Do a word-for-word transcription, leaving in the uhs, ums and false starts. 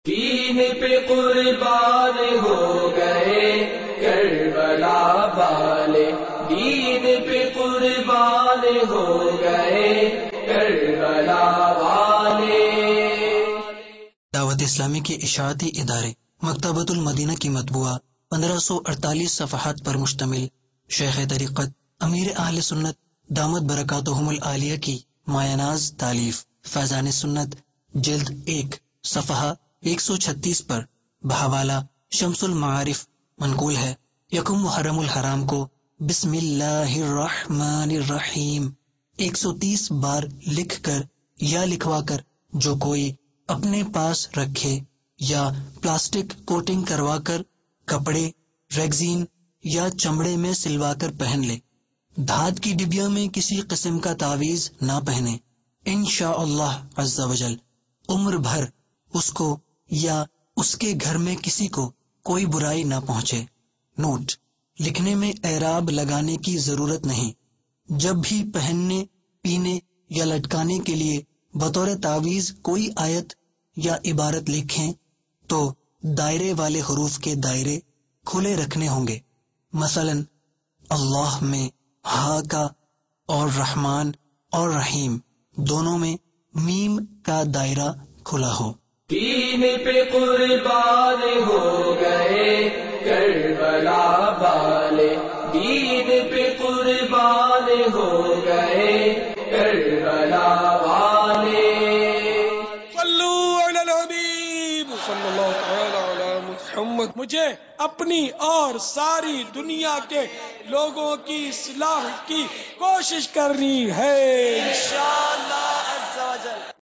دین پہ قربان ہو گئے کربلا والے، دین پہ قربان ہو گئے کربلا والے۔ دعوت اسلامی کے اشاعتی ادارے مکتبۃ المدینہ کی مطبوعہ پندرہ سو اڑتالیس صفحات پر مشتمل شیخ طریقت امیر اہل سنت دامت برکاتہم العالیہ کی مایاناز تالیف فیضان سنت جلد ایک صفحہ ایک سو چھتیس پر بحوالہ شمس المعارف منقول ہے۔ یکم محرم الحرام کو بسم اللہ الرحمن الرحیم ایک سو تیس بار لکھ کر یا لکھوا کر جو کوئی اپنے پاس رکھے یا پلاسٹک کوٹنگ کروا کر کپڑے، ریگزین یا چمڑے میں سلوا کر پہن لے، دھات کی ڈبیا میں کسی قسم کا تعویذ نہ پہنے، انشاءاللہ عز وجل عمر بھر اس کو یا اس کے گھر میں کسی کو کوئی برائی نہ پہنچے۔ نوٹ: لکھنے میں اعراب لگانے کی ضرورت نہیں۔ جب بھی پہننے، پینے یا لٹکانے کے لیے بطور تعویذ کوئی آیت یا عبارت لکھیں تو دائرے والے حروف کے دائرے کھلے رکھنے ہوں گے، مثلا اللہ میں ہا کا اور رحمان اور رحیم دونوں میں میم کا دائرہ کھلا ہو۔ دین پہ قربان ہو گئے کربلا والے، دین پہ قربان ہو گئے کربلا والے۔ صلو علی الحبیب صلی اللہ تعالی علی محمد۔ مجھے اپنی اور ساری دنیا کے لوگوں کی اصلاح کی کوشش کرنی ہے انشاءاللہ عز و جل۔